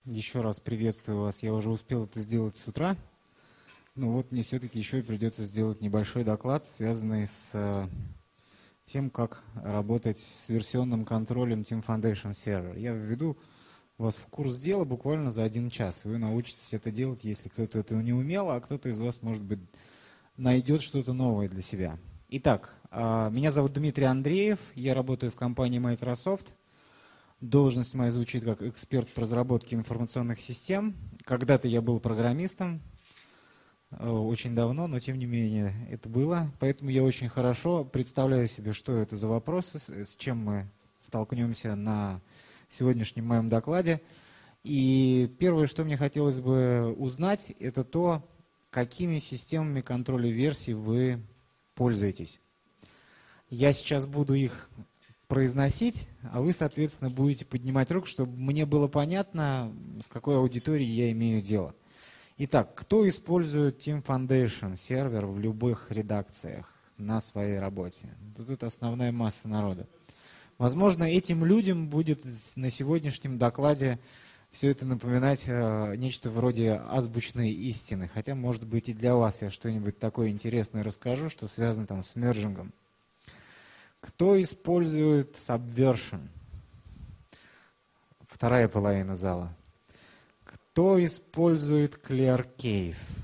Еще раз приветствую вас. Я уже успел это сделать с утра. Но вот мне все-таки еще и придется сделать небольшой доклад, связанный с тем, как работать с версионным контролем Team Foundation Server. Я введу вас в курс дела буквально за 1 час. Вы научитесь это делать, если кто-то этого не умел, а кто-то из вас, может быть, найдет что-то новое для себя. Итак, меня зовут Дмитрий Андреев, я работаю в компании Microsoft. Должность моя звучит как эксперт по разработке информационных систем. Когда-то я был программистом, очень давно, но тем не менее это было. Поэтому я очень хорошо представляю себе, что это за вопросы, с чем мы столкнемся на сегодняшнем моем докладе. И первое, что мне хотелось бы узнать, это то, какими системами контроля версий вы пользуетесь. Я сейчас буду их произносить, а вы, соответственно, будете поднимать руку, чтобы мне было понятно, с какой аудиторией я имею дело. Итак, кто использует Team Foundation сервер в любых редакциях на своей работе? Тут основная масса народа. Возможно, этим людям будет на сегодняшнем докладе все это напоминать нечто вроде азбучной истины. Хотя, может быть, и для вас я что-нибудь такое интересное расскажу, что связано там с мержингом. Кто использует Subversion? Вторая половина зала. Кто использует ClearCase?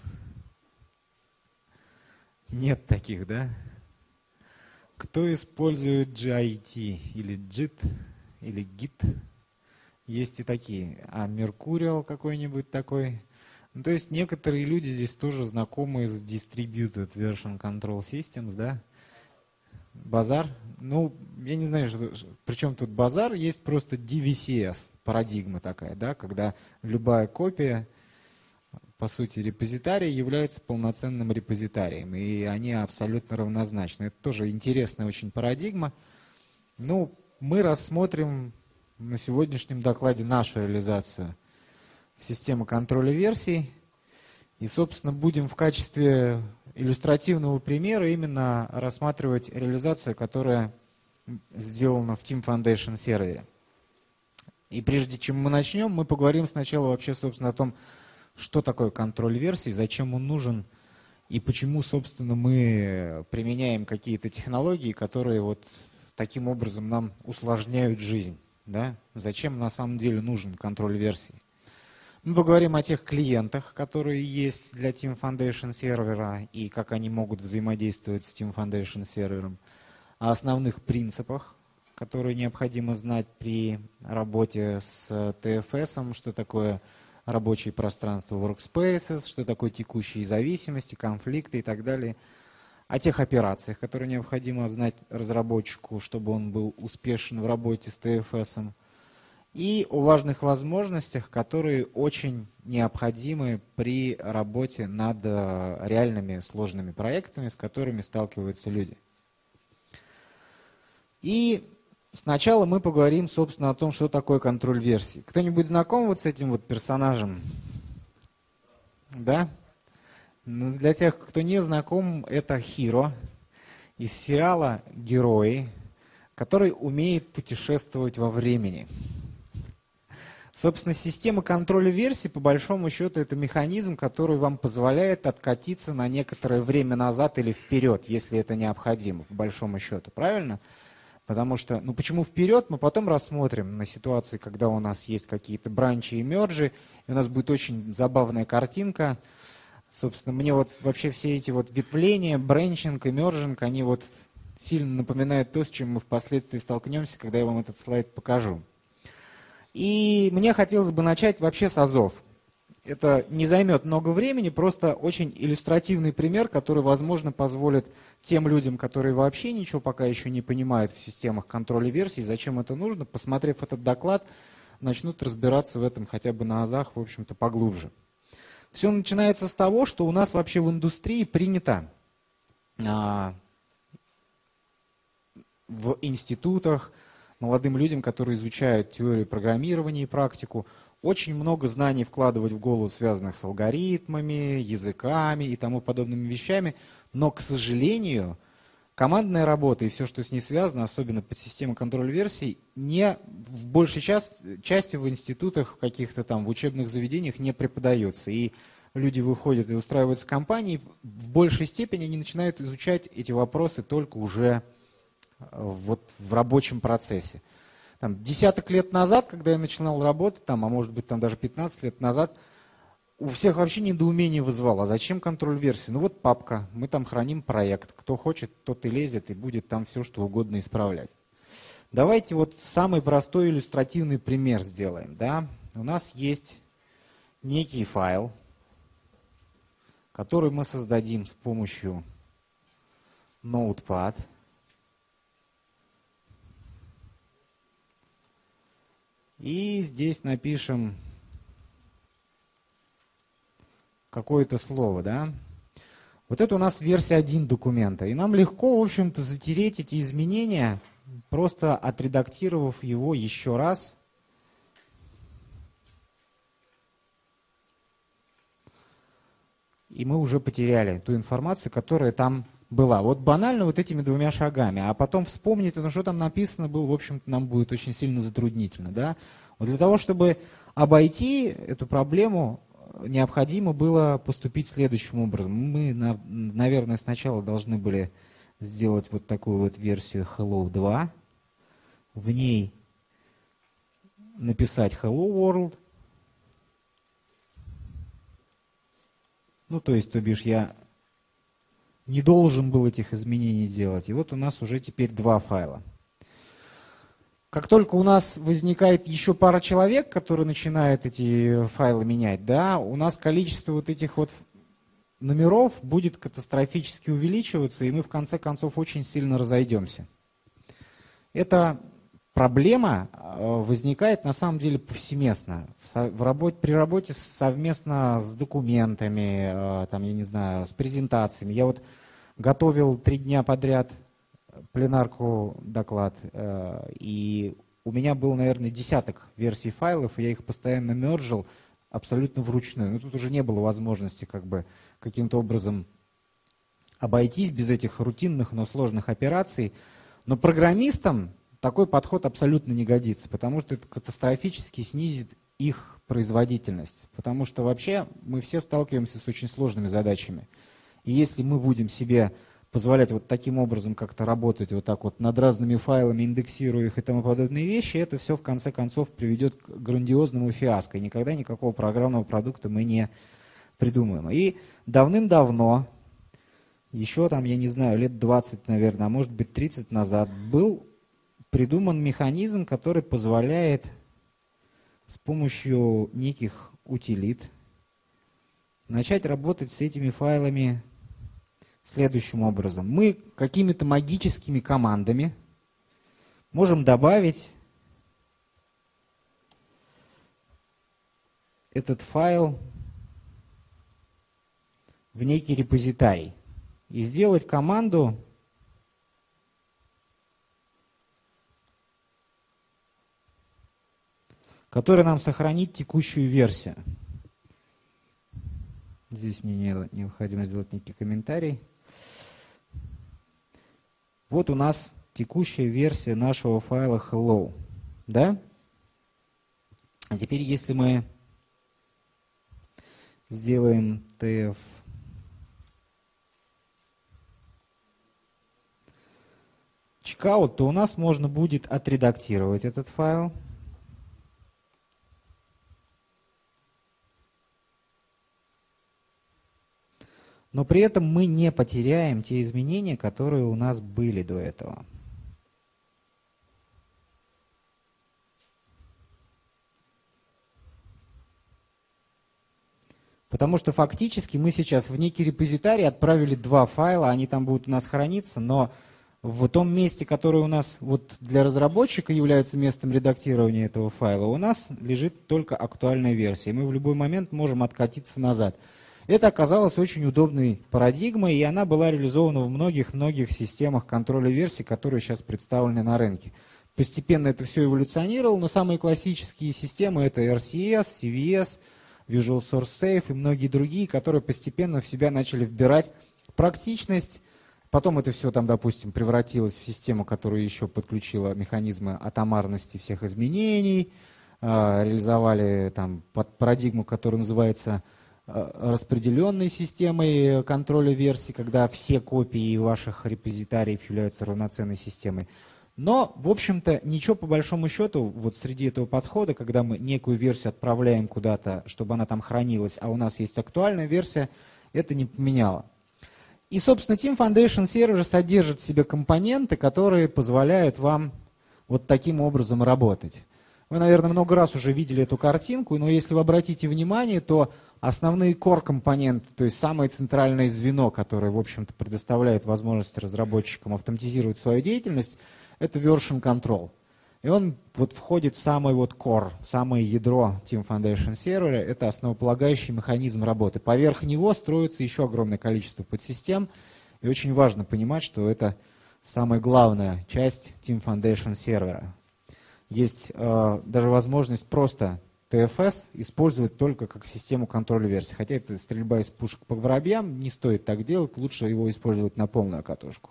Нет таких, да? Кто использует GIT или JIT или GIT? Есть и такие. А Mercurial какой-нибудь такой? Ну, то есть некоторые люди здесь тоже знакомы с Distributed Version Control Systems, да? Базар? Ну, я не знаю, причем тут базар, есть просто DVCS, парадигма такая, да, когда любая копия, по сути, репозитария является полноценным репозитарием, и они абсолютно равнозначны. Это тоже интересная очень парадигма. Ну, мы рассмотрим на сегодняшнем докладе нашу реализацию системы контроля версий, и, собственно, будем в качестве иллюстративного примера именно рассматривать реализацию, которая сделана в Team Foundation сервере. И прежде чем мы начнем, мы поговорим сначала вообще, собственно, о том, что такое контроль версий, зачем он нужен и почему, собственно, мы применяем какие-то технологии, которые вот таким образом нам усложняют жизнь. Да? Зачем на самом деле нужен контроль версий? Мы поговорим о тех клиентах, которые есть для Team Foundation сервера и как они могут взаимодействовать с Team Foundation сервером, о основных принципах, которые необходимо знать при работе с TFS, что такое рабочее пространство Workspaces, что такое текущие зависимости, конфликты и так далее, о тех операциях, которые необходимо знать разработчику, чтобы он был успешен в работе с TFS, и о важных возможностях, которые очень необходимы при работе над реальными сложными проектами, с которыми сталкиваются люди. И сначала мы поговорим, собственно, о том, что такое контроль версий. Кто-нибудь знаком вот с этим вот персонажем? Да? Ну, для тех, кто не знаком, это Hiro из сериала «Герои», который умеет путешествовать во времени. Собственно, система контроля версий, по большому счету, это механизм, который вам позволяет откатиться на некоторое время назад или вперед, если это необходимо, по большому счету. Правильно? Потому что, ну почему вперед, мы потом рассмотрим на ситуации, когда у нас есть какие-то бранчи и мержи, и у нас будет очень забавная картинка. Собственно, мне вот вообще все эти вот ветвления, бренчинг и мержинг, они вот сильно напоминают то, с чем мы впоследствии столкнемся, когда я вам этот слайд покажу. И мне хотелось бы начать вообще с азов. Это не займет много времени, просто очень иллюстративный пример, который, возможно, позволит тем людям, которые вообще ничего пока еще не понимают в системах контроля версий, зачем это нужно, посмотрев этот доклад, начнут разбираться в этом хотя бы на азах, в общем-то, поглубже. Все начинается с того, что у нас вообще в индустрии принято в институтах, молодым людям, которые изучают теорию программирования и практику, очень много знаний вкладывать в голову, связанных с алгоритмами, языками и тому подобными вещами, но, к сожалению, командная работа и все, что с ней связано, особенно под системой контроля версий, не в большей части в институтах, каких-то там, в учебных заведениях не преподается. И люди выходят и устраиваются в компании, в большей степени они начинают изучать эти вопросы только уже вот в рабочем процессе. Там, десяток лет назад, когда я начинал работать, там, а может быть там даже 15 лет назад, у всех вообще недоумение вызвало. А зачем контроль версии? Ну вот папка, мы там храним проект. Кто хочет, тот и лезет и будет там все, что угодно исправлять. Давайте вот самый простой иллюстративный пример сделаем. Да? У нас есть некий файл, который мы создадим с помощью Notepad. И здесь напишем какое-то слово, да? Вот это у нас версия 1 документа. И нам легко, в общем-то, затереть эти изменения, просто отредактировав его еще раз. И мы уже потеряли ту информацию, которая там была. Вот банально вот этими двумя шагами. А потом вспомнить, ну, что там написано было, в общем-то, нам будет очень сильно затруднительно, да? Вот для того, чтобы обойти эту проблему, необходимо было поступить следующим образом. Мы, наверное, сначала должны были сделать вот такую вот версию Hello 2. В ней написать Hello World. Ну, то бишь, я не должен был этих изменений делать. И вот у нас уже теперь два файла. Как только у нас возникает еще пара человек, которые начинают эти файлы менять, да, у нас количество вот этих вот номеров будет катастрофически увеличиваться, и мы в конце концов очень сильно разойдемся. Эта проблема возникает на самом деле повсеместно. При работе совместно с документами, там, я не знаю, с презентациями. Я вот готовил 3 дня подряд пленарку доклад, и у меня был, наверное, десяток версий файлов, и я их постоянно мержил абсолютно вручную. Но тут уже не было возможности как бы каким-то образом обойтись без этих рутинных, но сложных операций. Но программистам такой подход абсолютно не годится, потому что это катастрофически снизит их производительность. Потому что вообще мы все сталкиваемся с очень сложными задачами. И если мы будем себе позволять вот таким образом как-то работать вот так вот над разными файлами, индексируя их и тому подобные вещи, это все в конце концов приведет к грандиозному фиаско. И никогда никакого программного продукта мы не придумаем. И давным-давно, еще там, я не знаю, лет 20, наверное, а может быть 30 назад, был придуман механизм, который позволяет с помощью неких утилит начать работать с этими файлами следующим образом. Мы какими-то магическими командами можем добавить этот файл в некий репозитарий и сделать команду, которая нам сохранит текущую версию. Здесь мне необходимо сделать некий комментарий. Вот у нас текущая версия нашего файла hello. Да? А теперь, если мы сделаем tf checkout, то у нас можно будет отредактировать этот файл. Но при этом мы не потеряем те изменения, которые у нас были до этого. Потому что фактически мы сейчас в некий репозитарий отправили 2 файла, они там будут у нас храниться, но в том месте, которое у нас вот для разработчика является местом редактирования этого файла, у нас лежит только актуальная версия. И мы в любой момент можем откатиться назад. Это оказалось очень удобной парадигмой, и она была реализована в многих-многих системах контроля версий, которые сейчас представлены на рынке. Постепенно это все эволюционировало, но самые классические системы — это RCS, CVS, Visual Source Safe и многие другие, которые постепенно в себя начали вбирать практичность, Потом это все там, допустим, превратилось в систему, которая еще подключила механизмы атомарности всех изменений, реализовали там парадигму, которая называется распределенной системой контроля версий, когда все копии ваших репозитариев являются равноценной системой. Но, в общем-то, ничего по большому счету вот среди этого подхода, когда мы некую версию отправляем куда-то, чтобы она там хранилась, а у нас есть актуальная версия, это не поменяло. И, собственно, Team Foundation Server содержит в себе компоненты, которые позволяют вам вот таким образом работать. Вы, наверное, много раз уже видели эту картинку, но если вы обратите внимание, то основные core-компоненты, то есть самое центральное звено, которое, в общем-то, предоставляет возможность разработчикам автоматизировать свою деятельность, это version control. И он вот входит в самый вот core, в самое ядро Team Foundation Server. Это основополагающий механизм работы. Поверх него строится еще огромное количество подсистем. И очень важно понимать, что это самая главная часть Team Foundation Server. Есть даже возможность просто TFS использовать только как систему контроля версий. Хотя это стрельба из пушек по воробьям, не стоит так делать, лучше его использовать на полную катушку.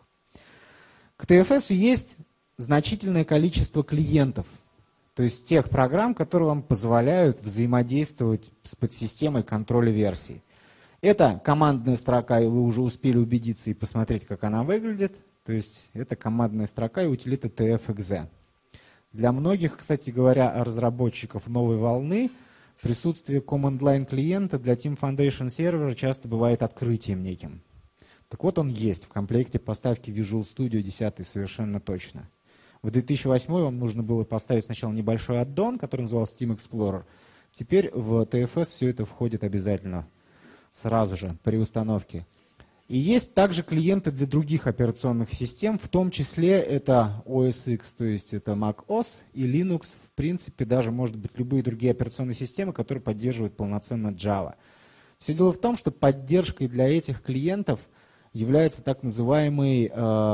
К TFS есть значительное количество клиентов, то есть тех программ, которые вам позволяют взаимодействовать с подсистемой контроля версий. Это командная строка, и вы уже успели убедиться и посмотреть, как она выглядит. То есть это командная строка и утилита tf.exe. Для многих, кстати говоря, разработчиков новой волны, присутствие command line клиента для Team Foundation Server часто бывает открытием неким. Так вот, он есть в комплекте поставки Visual Studio 10 совершенно точно. В 2008 вам нужно было поставить сначала небольшой аддон, который назывался Team Explorer. Теперь в TFS все это входит обязательно сразу же при установке. И есть также клиенты для других операционных систем, в том числе это OS X, то есть это Mac OS и Linux, в принципе, даже, может быть, любые другие операционные системы, которые поддерживают полноценно Java. Все дело в том, что поддержкой для этих клиентов является так называемый,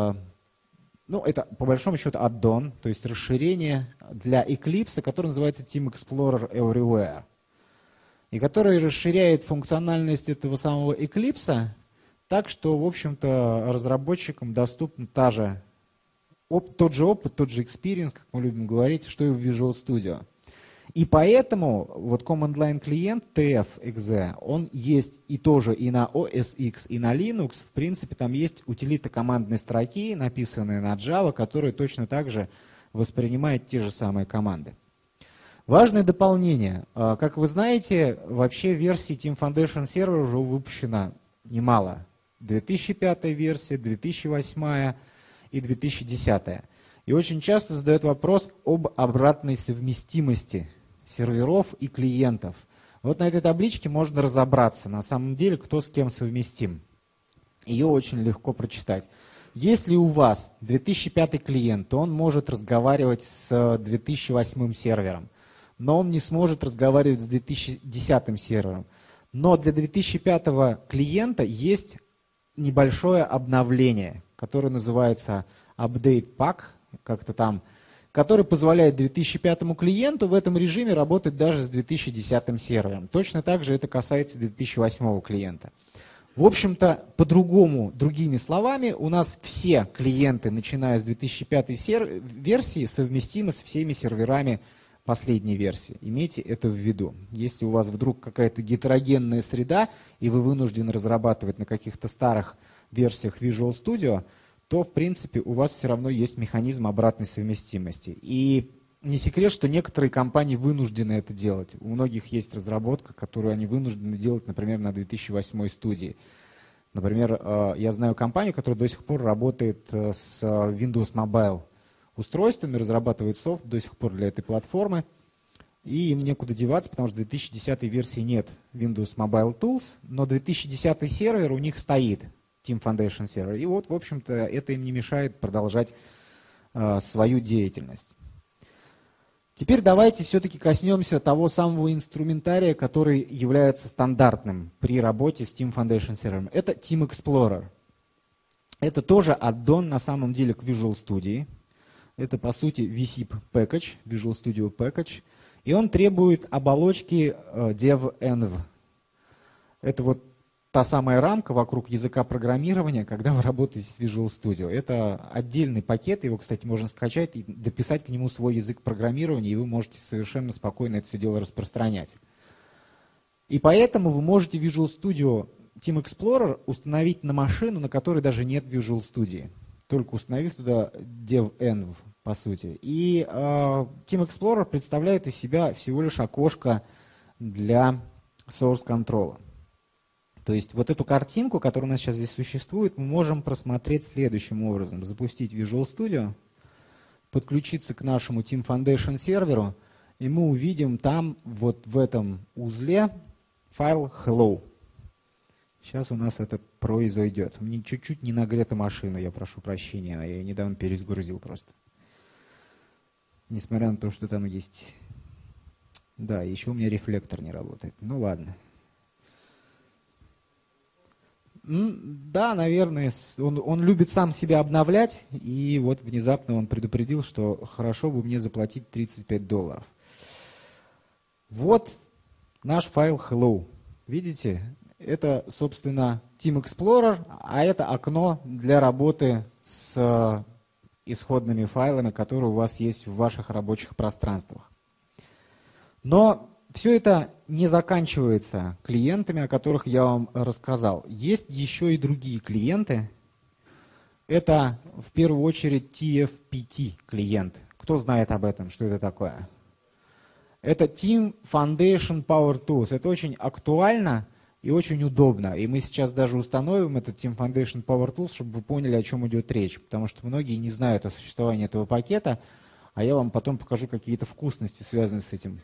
это по большому счету аддон, то есть расширение для Eclipse, которое называется Team Explorer Everywhere, и который расширяет функциональность этого самого Eclipse так, что, в общем-то, разработчикам доступен тот же опыт, тот же experience, как мы любим говорить, что и в Visual Studio. И поэтому вот Command Line клиент TF.exe, он есть и тоже и на OS X, и на Linux. В принципе, там есть утилита командной строки, написанные на Java, которые точно так же воспринимают те же самые команды. Важное дополнение. Как вы знаете, вообще версий Team Foundation Server уже выпущено немало. 2005 версия, 2008 и 2010. И очень часто задают вопрос об обратной совместимости серверов и клиентов. Вот на этой табличке можно разобраться, на самом деле, кто с кем совместим. Ее очень легко прочитать. Если у вас 2005 клиент, то он может разговаривать с 2008 сервером, но он не сможет разговаривать с 2010 сервером. Но для 2005 клиента есть небольшое обновление, которое называется Update Pack, как-то там, который позволяет 2005 клиенту в этом режиме работать даже с 2010 сервером. Точно так же это касается 2008 клиента. В общем-то, по-другому, другими словами, у нас все клиенты, начиная с 2005 версии, совместимы с всеми серверами последней версии. Имейте это в виду. Если у вас вдруг какая-то гетерогенная среда, и вы вынуждены разрабатывать на каких-то старых версиях Visual Studio, то, в принципе, у вас все равно есть механизм обратной совместимости. И не секрет, что некоторые компании вынуждены это делать. У многих есть разработка, которую они вынуждены делать, например, на 2008 студии. Например, я знаю компанию, которая до сих пор работает с Windows Mobile устройствами, разрабатывает софт до сих пор для этой платформы. И им некуда деваться, потому что в 2010 версии нет Windows Mobile Tools, но 2010 сервер у них стоит, Team Foundation Server. И вот, в общем-то, это им не мешает продолжать свою деятельность. Теперь давайте все-таки коснемся того самого инструментария, который является стандартным при работе с Team Foundation Server. Это Team Explorer. Это тоже аддон на самом деле к Visual Studio. Это, по сути, VSIP Package, Visual Studio Package. И он требует оболочки dev-env. Это вот та самая рамка вокруг языка программирования, когда вы работаете с Visual Studio. Это отдельный пакет, его, кстати, можно скачать и дописать к нему свой язык программирования, и вы можете совершенно спокойно это все дело распространять. И поэтому вы можете Visual Studio Team Explorer установить на машину, на которой даже нет Visual Studio, только установив туда devenv, по сути. И Team Explorer представляет из себя всего лишь окошко для source control. То есть вот эту картинку, которая у нас сейчас здесь существует, мы можем просмотреть следующим образом. Запустить Visual Studio, подключиться к нашему Team Foundation серверу, и мы увидим там, вот в этом узле, файл hello. Сейчас у нас это произойдет. Мне чуть-чуть не нагрета машина, я прошу прощения, я ее недавно перезагрузил просто. Несмотря на то, что там есть... Да, еще у меня рефлектор не работает. Ну ладно. Да, наверное, он любит сам себя обновлять, и вот внезапно он предупредил, что хорошо бы мне заплатить $35. Вот наш файл hello. Видите? Это, собственно, Team Explorer, а это окно для работы с исходными файлами, которые у вас есть в ваших рабочих пространствах. Но все это не заканчивается клиентами, о которых я вам рассказал. Есть еще и другие клиенты. Это в первую очередь TFPT клиент. Кто знает об этом, что это такое? Это Team Foundation Power Tools. Это очень актуально и очень удобно. И мы сейчас даже установим этот Team Foundation Power Tools, чтобы вы поняли, о чем идет речь. Потому что многие не знают о существовании этого пакета, а я вам потом покажу какие-то вкусности, связанные с этим.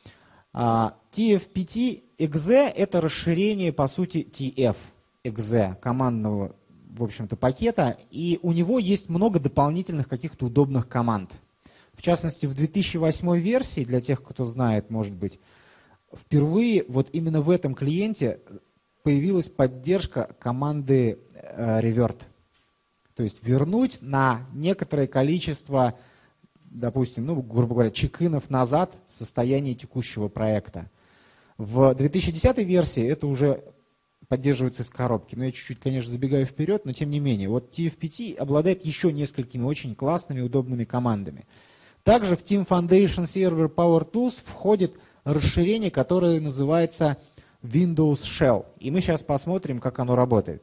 TFPT.exe – это расширение, по сути, TF.exe, командного, в общем-то, пакета. И у него есть много дополнительных каких-то удобных команд. В частности, в 2008 версии, для тех, кто знает, может быть, впервые вот именно в этом клиенте появилась поддержка команды revert. То есть вернуть на некоторое количество, допустим, ну, грубо говоря, чекинов назад состояние текущего проекта. В 2010 версии это уже поддерживается из коробки. Но я чуть-чуть, конечно, забегаю вперед, но тем не менее. Вот TFPT обладает еще несколькими очень классными, удобными командами. Также в Team Foundation Server Power Tools входит расширение, которое называется Windows Shell. И мы сейчас посмотрим, как оно работает,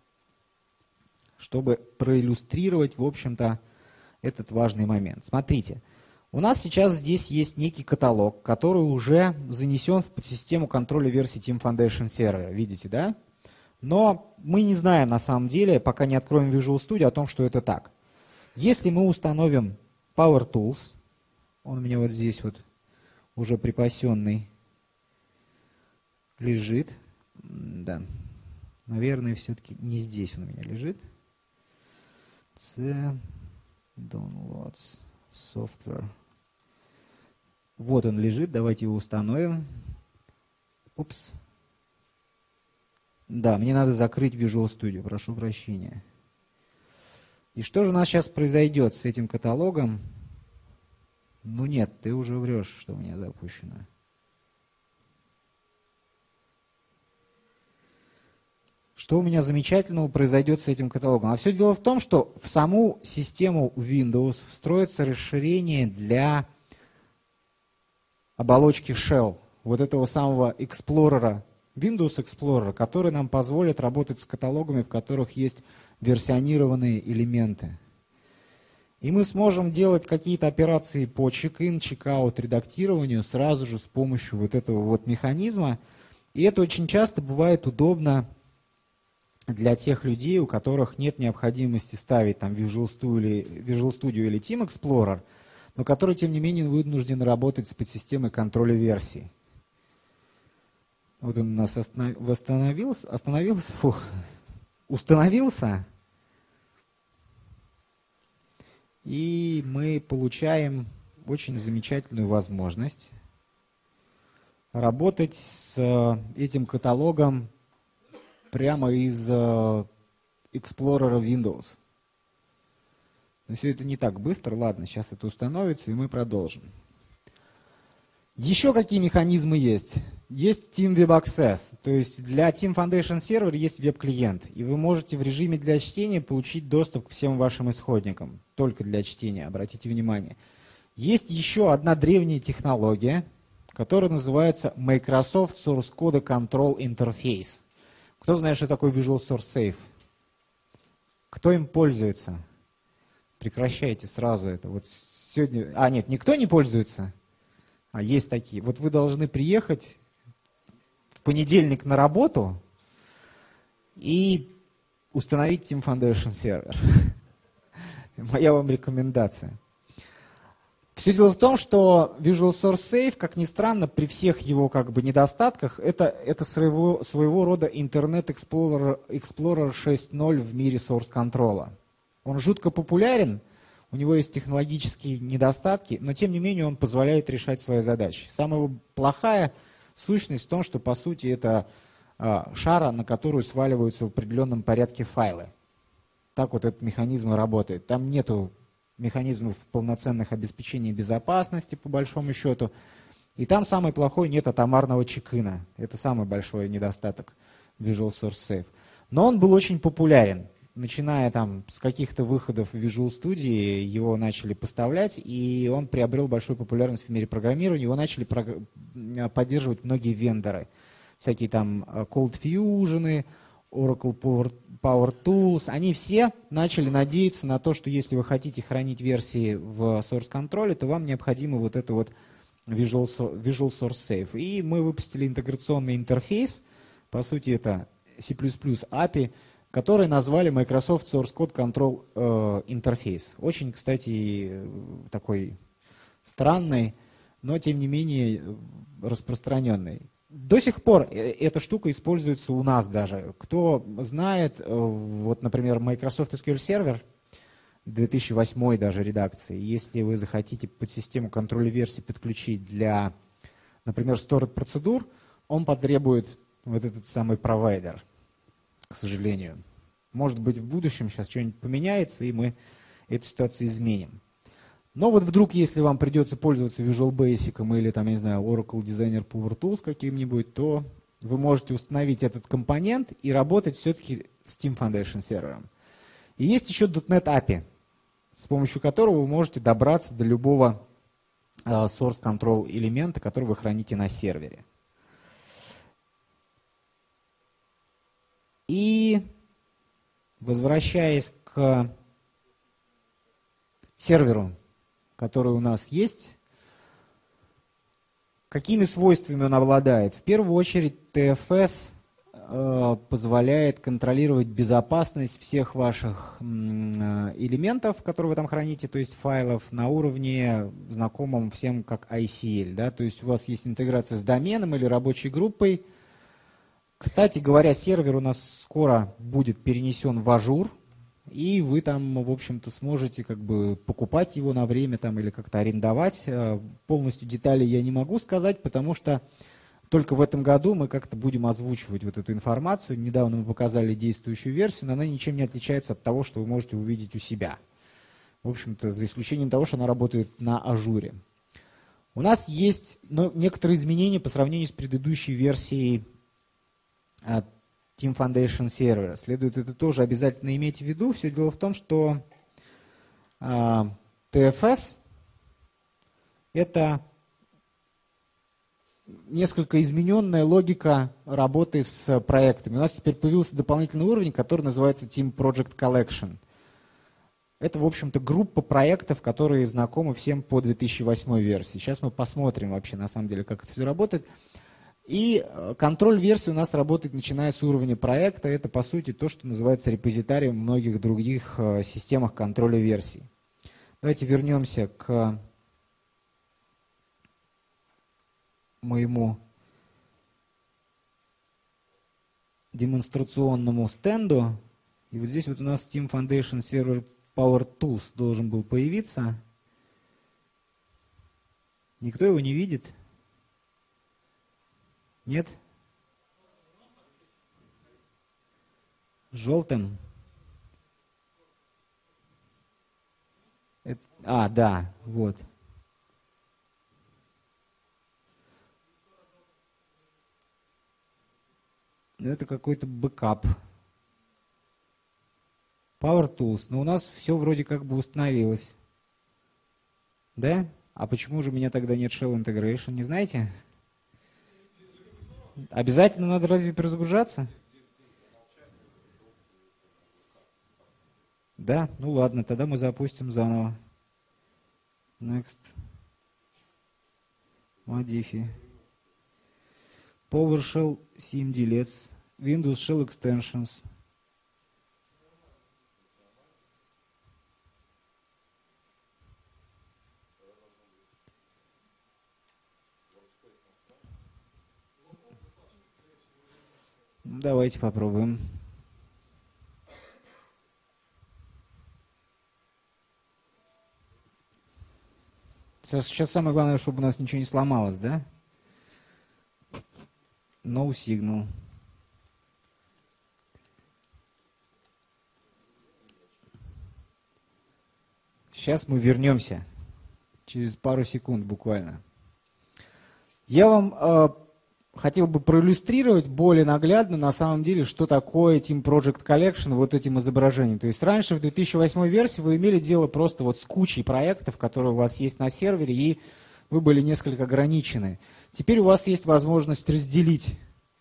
чтобы проиллюстрировать, в общем-то, этот важный момент. Смотрите, у нас сейчас здесь есть некий каталог, который уже занесен в подсистему контроля версии Team Foundation Server. Видите, да? Но мы не знаем на самом деле, пока не откроем Visual Studio, о том, что это так. Если мы установим Power Tools, он у меня вот здесь вот уже припасенный лежит. Да, наверное, все-таки не здесь он у меня лежит. Downloads software. Вот он лежит, давайте его установим. Упс. Да, мне надо закрыть Visual Studio, прошу прощения. И что же у нас сейчас произойдет с этим каталогом? Ну нет, ты уже врешь, что у меня запущено. Что у меня замечательного произойдет с этим каталогом? А все дело в том, что в саму систему Windows встроится расширение для оболочки Shell, вот этого самого Explorer, Windows Explorer, который нам позволит работать с каталогами, в которых есть версионированные элементы. И мы сможем делать какие-то операции по check-in, check-out, редактированию сразу же с помощью вот этого вот механизма. И это очень часто бывает удобно для тех людей, у которых нет необходимости ставить там Visual Studio или Team Explorer, но которые, тем не менее, вынуждены работать с подсистемой контроля версий. Вот он у нас установился. И мы получаем очень замечательную возможность работать с этим каталогом прямо из Explorer Windows. Но все это не так быстро. Ладно, сейчас это установится, и мы продолжим. Еще какие механизмы есть? Есть Team Web Access, то есть для Team Foundation Server есть веб-клиент, и вы можете в режиме для чтения получить доступ к всем вашим исходникам, только для чтения, обратите внимание. Есть еще одна древняя технология, которая называется Microsoft Source Code Control Interface. Кто знает, что такое Visual Source Safe? Кто им пользуется? Прекращайте сразу это. Вот сегодня... нет, никто не пользуется? Есть такие. Вот вы должны приехать в понедельник на работу и установить Team Foundation Server. Моя вам рекомендация. Все дело в том, что Visual Source Safe, как ни странно, при всех его недостатках, это своего рода Internet Explorer 6.0 в мире source контрола. Он жутко популярен, у него есть технологические недостатки, но тем не менее он позволяет решать свои задачи. Самая плохая сущность в том, что по сути это шара, на которую сваливаются в определенном порядке файлы. Так вот этот механизм и работает. Там нету механизмов полноценных обеспечения безопасности, по большому счету. И там самый плохой нет атомарного чекина. Это самый большой недостаток Visual Source Safe. Но он был очень популярен. Начиная там с каких-то выходов в Visual Studio, его начали поставлять, и он приобрел большую популярность в мире программирования. Его начали поддерживать многие вендоры. Всякие там Cold Fusion, Oracle Power Tools, они все начали надеяться на то, что если вы хотите хранить версии в Source Control, то вам необходимо вот это вот Visual Source Safe. И мы выпустили интеграционный интерфейс, по сути это C++ API, который назвали Microsoft Source Code Control Interface. Очень, кстати, такой странный, но тем не менее распространенный. До сих пор эта штука используется у нас даже. Кто знает, вот, например, Microsoft SQL Server 2008 даже редакции, если вы захотите под систему контроля версий подключить для, например, stored процедур, он потребует вот этот самый провайдер, к сожалению. Может быть, в будущем сейчас что-нибудь поменяется, и мы эту ситуацию изменим. Но вот вдруг, если вам придется пользоваться Visual Basic или, там, я не знаю, Oracle Designer Power Tools каким-нибудь, то вы можете установить этот компонент и работать все-таки с Team Foundation Server. И есть еще .NET API, с помощью которого вы можете добраться до любого source control элемента, который вы храните на сервере. И возвращаясь к серверу, который у нас есть, какими свойствами он обладает? В первую очередь TFS позволяет контролировать безопасность всех ваших элементов, которые вы там храните, то есть файлов, на уровне знакомом всем как ICL. Да? То есть у вас есть интеграция с доменом или рабочей группой. Кстати говоря, сервер у нас скоро будет перенесен в Ажур, и вы там, в общем-то, сможете покупать его на время там, или как-то арендовать. Полностью детали я не могу сказать, потому что только в этом году мы как-то будем озвучивать вот эту информацию. Недавно мы показали действующую версию, но она ничем не отличается от того, что вы можете увидеть у себя. В общем-то, за исключением того, что она работает на Ажуре. У нас есть некоторые изменения по сравнению с предыдущей версией Team Foundation Server. Следует это тоже обязательно иметь в виду. Все дело в том, что TFS это несколько измененная логика работы с проектами. У нас теперь появился дополнительный уровень, который называется Team Project Collection. Это, в общем-то, группа проектов, которые знакомы всем по 2008 версии. Сейчас мы посмотрим вообще, на самом деле, как это все работает. И контроль версии у нас работает, начиная с уровня проекта. Это, по сути, то, что называется репозитарием в многих других системах контроля версий. Давайте вернемся к моему демонстрационному стенду. И вот здесь вот у нас Team Foundation Server Power Tools должен был появиться. Никто его не видит? Нет? Желтым? Да, вот. Это какой-то бэкап. Power Tools. Но у нас все вроде как бы установилось. Да? А почему же у меня тогда нет Shell Integration? Не знаете? Обязательно надо разве перезагружаться? Да? Ну ладно, тогда мы запустим заново. Next. Modify. PowerShell CMD-Lets. Windows Shell Extensions. Давайте попробуем. Сейчас самое главное, чтобы у нас ничего не сломалось, да? No signal. Сейчас мы вернемся. Через пару секунд буквально. Я вам хотел бы проиллюстрировать более наглядно, на самом деле, что такое Team Project Collection вот этим изображением. То есть раньше, в 2008 версии, вы имели дело просто вот с кучей проектов, которые у вас есть на сервере, и вы были несколько ограничены. Теперь у вас есть возможность разделить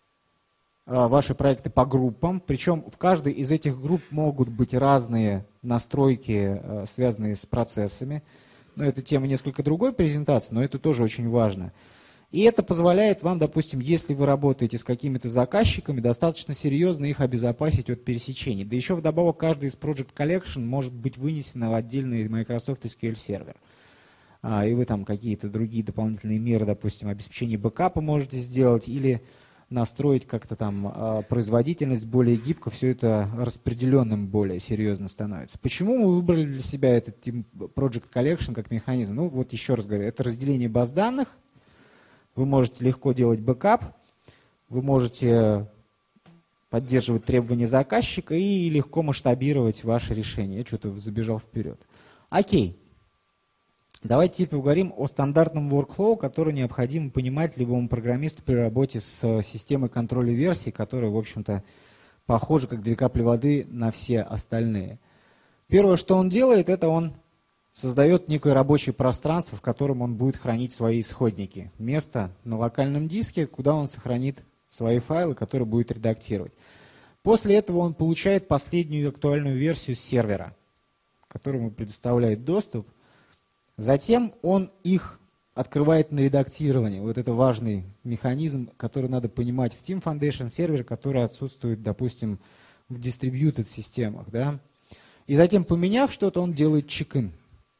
ваши проекты по группам, причем в каждой из этих групп могут быть разные настройки, связанные с процессами. Но это тема несколько другой презентации, но это тоже очень важно. И это позволяет вам, допустим, если вы работаете с какими-то заказчиками, достаточно серьезно их обезопасить от пересечений. Да еще вдобавок каждый из Project Collection может быть вынесен в отдельный Microsoft SQL сервер. И вы там какие-то другие дополнительные меры, допустим, обеспечение бэкапа можете сделать или настроить как-то там производительность более гибко, все это распределенным более серьезно становится. Почему мы выбрали для себя этот Team Project Collection как механизм? Ну вот еще раз говорю, это разделение баз данных. Вы можете легко делать бэкап, вы можете поддерживать требования заказчика и легко масштабировать ваши решения. Я что-то забежал вперед. Окей. Давайте теперь поговорим о стандартном workflow, который необходимо понимать любому программисту при работе с системой контроля версий, которая, в общем-то, похожа как 2 капли воды на все остальные. Первое, что он делает, это он создает некое рабочее пространство, в котором он будет хранить свои исходники. Место на локальном диске, куда он сохранит свои файлы, которые будет редактировать. После этого он получает последнюю актуальную версию сервера, которому предоставляет доступ. Затем он их открывает на редактирование. Вот это важный механизм, который надо понимать в Team Foundation сервере, который отсутствует, допустим, в distributed системах. Да? И затем, поменяв что-то, он делает чек-ин.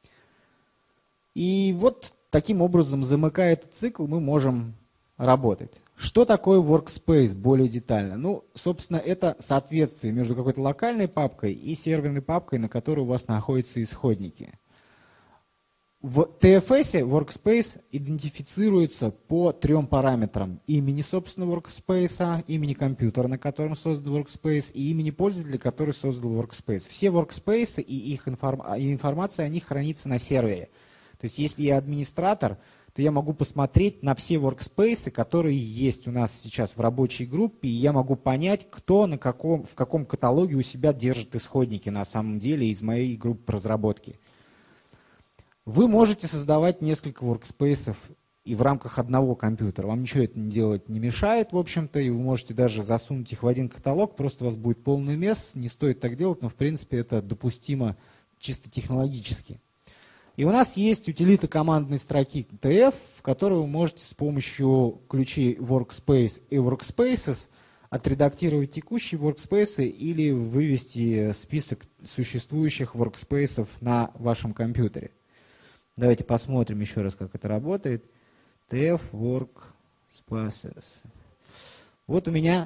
И вот таким образом, замыкая этот цикл, мы можем работать. Что такое workspace более детально? Ну, собственно, это соответствие между какой-то локальной папкой и серверной папкой, на которой у вас находятся исходники. В TFS workspace идентифицируется по 3 параметрам. Имени, собственно, workspace, имени компьютера, на котором создан workspace, и имени пользователя, который создал workspace. Все workspace и их информация о них хранится на сервере. То есть, если я администратор, то я могу посмотреть на все workspace, которые есть у нас сейчас в рабочей группе, и я могу понять, кто в каком каталоге у себя держит исходники на самом деле из моей группы разработки. Вы можете создавать несколько workspace и в рамках одного компьютера. Вам ничего это делать не мешает, в общем-то, и вы можете даже засунуть их в один каталог, просто у вас будет полный мест, не стоит так делать, но в принципе это допустимо чисто технологически. И у нас есть утилита командной строки TF, в которой вы можете с помощью ключей Workspace и Workspaces отредактировать текущие workspace или вывести список существующих workspace на вашем компьютере. Давайте посмотрим еще раз, как это работает. TF Workspaces. Вот у меня...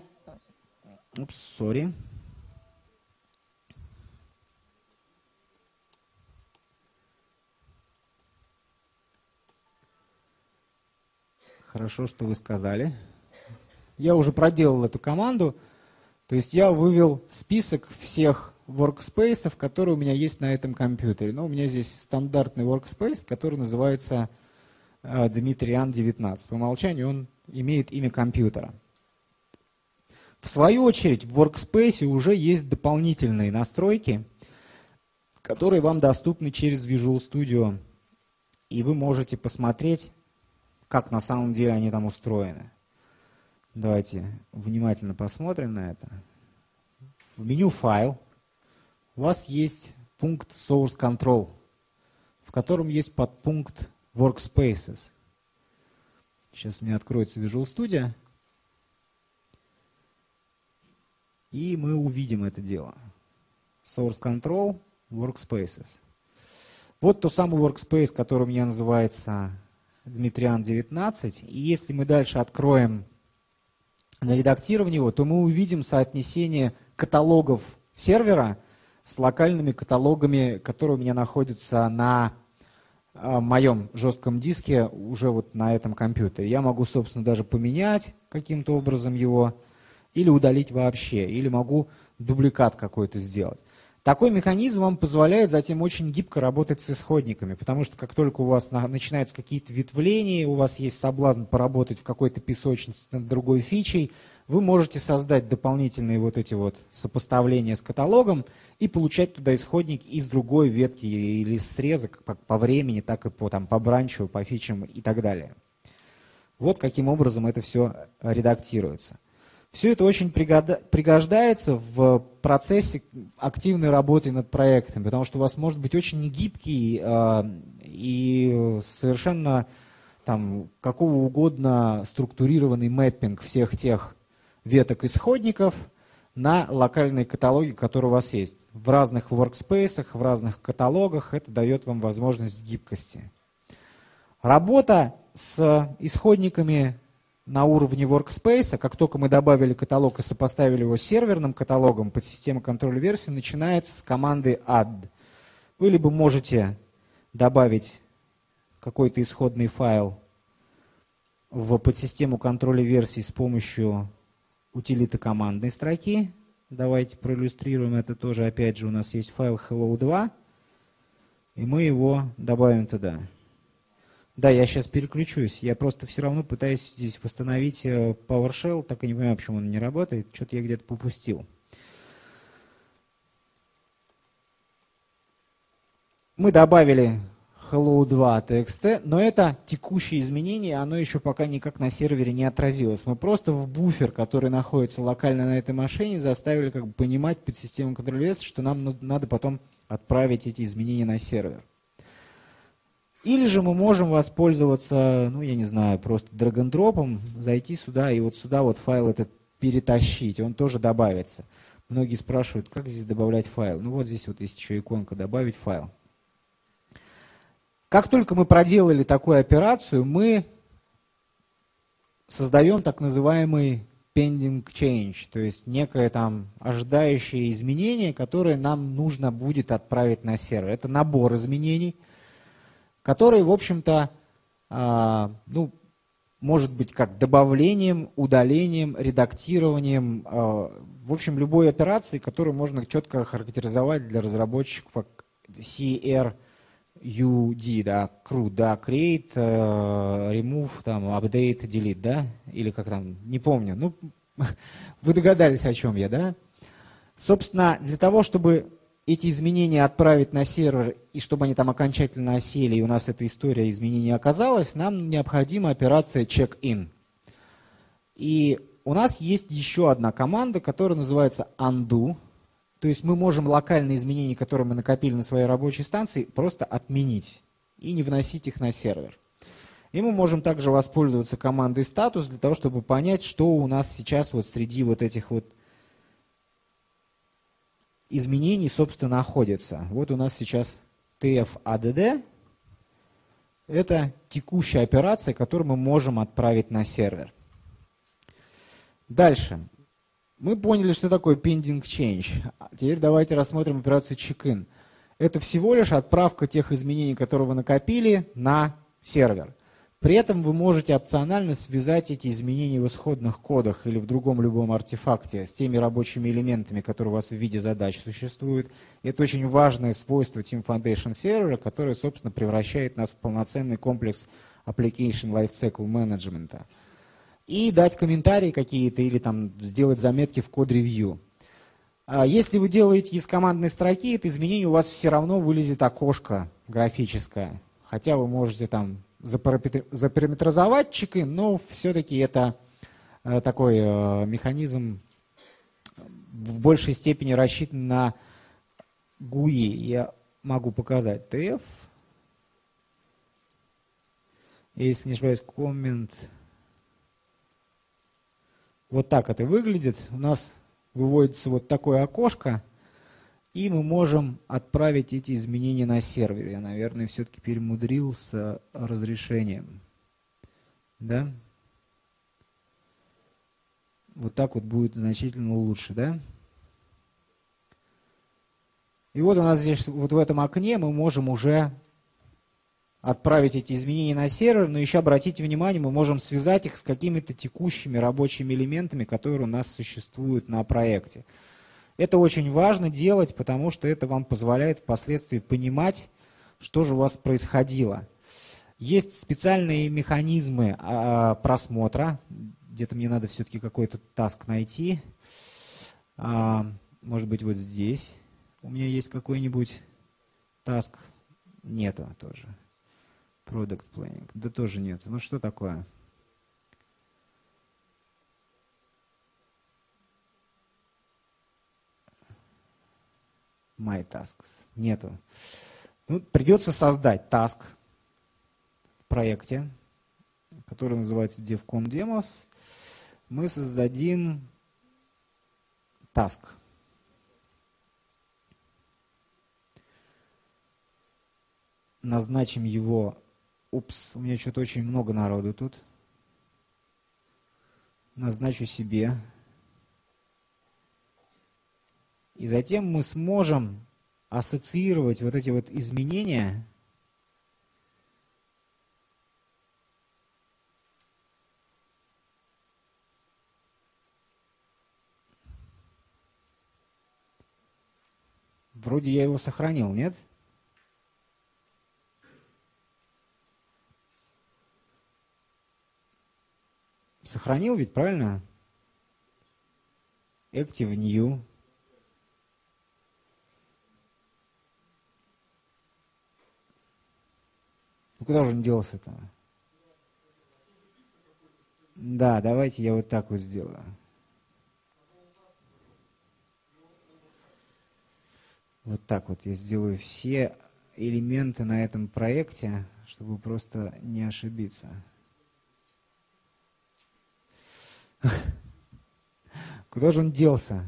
Хорошо, что вы сказали. Я уже проделал эту команду. То есть я вывел список всех workspace, которые у меня есть на этом компьютере. Но у меня здесь стандартный workspace, который называется Дмитриан 19. По умолчанию он имеет имя компьютера. В свою очередь, в Workspace уже есть дополнительные настройки, которые вам доступны через Visual Studio. И вы можете посмотреть, как на самом деле они там устроены. Давайте внимательно посмотрим на это. В меню «Файл» у вас есть пункт Source Control, в котором есть подпункт Workspaces. Сейчас у меня откроется Visual Studio, и мы увидим это дело. Source Control, Workspaces. Вот то самый Workspace, который у меня называется Dmitrian 19. И если мы дальше откроем на редактирование его, то мы увидим соотнесение каталогов сервера с локальными каталогами, которые у меня находятся на моем жестком диске уже вот на этом компьютере. Я могу, собственно, даже поменять каким-то образом его или удалить вообще, или могу дубликат какой-то сделать. Такой механизм вам позволяет затем очень гибко работать с исходниками, потому что как только у вас начинаются какие-то ветвления, у вас есть соблазн поработать в какой-то песочнице над другой фичей, вы можете создать дополнительные вот эти вот сопоставления с каталогом и получать туда исходник из другой ветки или среза как по времени, так и по бранчу, по фичам и так далее. Вот каким образом это все редактируется. Все это очень пригождается в процессе активной работы над проектом, потому что у вас может быть очень гибкий и совершенно какого угодно структурированный мэппинг всех тех веток исходников на локальные каталоги, которые у вас есть. В разных workspace, в разных каталогах это дает вам возможность гибкости. Работа с исходниками на уровне workspace, как только мы добавили каталог и сопоставили его с серверным каталогом под систему контроля версий, начинается с команды add. Вы либо можете добавить какой-то исходный файл в подсистему контроля версий с помощью утилиты командной строки. Давайте проиллюстрируем это тоже. Опять же, у нас есть файл hello2, и мы его добавим туда. Да, я сейчас переключусь. Я просто все равно пытаюсь здесь восстановить PowerShell, так и не понимаю, почему он не работает. Что-то я где-то попустил. Мы добавили hello2.txt, но это текущее изменение, оно еще пока никак на сервере не отразилось. Мы просто в буфер, который находится локально на этой машине, заставили понимать под систему контроля версий, что нам надо потом отправить эти изменения на сервер. Или же мы можем воспользоваться, я не знаю, просто драг-н-дропом, зайти сюда и вот сюда вот файл этот перетащить, он тоже добавится. Многие спрашивают, как здесь добавлять файл. Вот здесь вот есть еще иконка «Добавить файл». Как только мы проделали такую операцию, мы создаем так называемый pending change, то есть некое ожидающее изменение, которое нам нужно будет отправить на сервер. Это набор изменений, который, в общем-то, может быть как добавлением, удалением, редактированием, в общем, любой операции, которую можно четко охарактеризовать для разработчиков как CRUD, CRUD, create, remove, update, delete, или как не помню. Вы догадались, о чем я, да? Собственно, для того, чтобы эти изменения отправить на сервер, и чтобы они там окончательно осели, и у нас эта история изменений оказалась, нам необходима операция check-in. И у нас есть еще одна команда, которая называется undo. То есть мы можем локальные изменения, которые мы накопили на своей рабочей станции, просто отменить и не вносить их на сервер. И мы можем также воспользоваться командой status для того, чтобы понять, что у нас сейчас среди этих изменений, собственно, находится. Вот у нас сейчас tf-add. Это текущая операция, которую мы можем отправить на сервер. Дальше. Мы поняли, что такое pending change. Теперь давайте рассмотрим операцию check-in. Это всего лишь отправка тех изменений, которые вы накопили, на сервер. При этом вы можете опционально связать эти изменения в исходных кодах или в другом любом артефакте с теми рабочими элементами, которые у вас в виде задач существуют. Это очень важное свойство Team Foundation Server, которое, собственно, превращает нас в полноценный комплекс Application Lifecycle Management. и дать комментарии какие-то или там сделать заметки в код-ревью. Если вы делаете из командной строки, это изменение у вас все равно вылезет окошко графическое. Хотя вы можете там запараметризовать чекин, но все-таки это такой механизм в большей степени рассчитан на GUI. Я могу показать TF. Если не ошибаюсь, коммент. Вот так это выглядит. У нас выводится вот такое окошко, и мы можем отправить эти изменения на сервер. Я, наверное, все-таки перемудрил с разрешением. Да? Вот так вот будет значительно лучше, да? И вот у нас здесь, вот в этом окне мы можем уже отправить эти изменения на сервер, но еще обратите внимание, мы можем связать их с какими-то текущими рабочими элементами, которые у нас существуют на проекте. Это очень важно делать, потому что это вам позволяет впоследствии понимать, что же у вас происходило. Есть специальные механизмы просмотра. Где-то мне надо все-таки какой-то таск найти. Может быть, вот здесь у меня есть какой-нибудь таск. Нету тоже. Product Planning. Да тоже нет. Ну что такое? My Tasks. Нету. Ну, придется создать task в проекте, который называется DevCon Demos. Мы создадим task. Назначим его. Упс, у меня что-то очень много народу тут. Назначу себе. И затем мы сможем ассоциировать вот эти вот изменения вроде я его сохранил, нет? Сохранил ведь, правильно? Active New. Ну куда же он делся-то? Да, давайте я вот так вот сделаю. Вот так вот я сделаю все элементы на этом проекте, чтобы просто не ошибиться. Куда же он делся?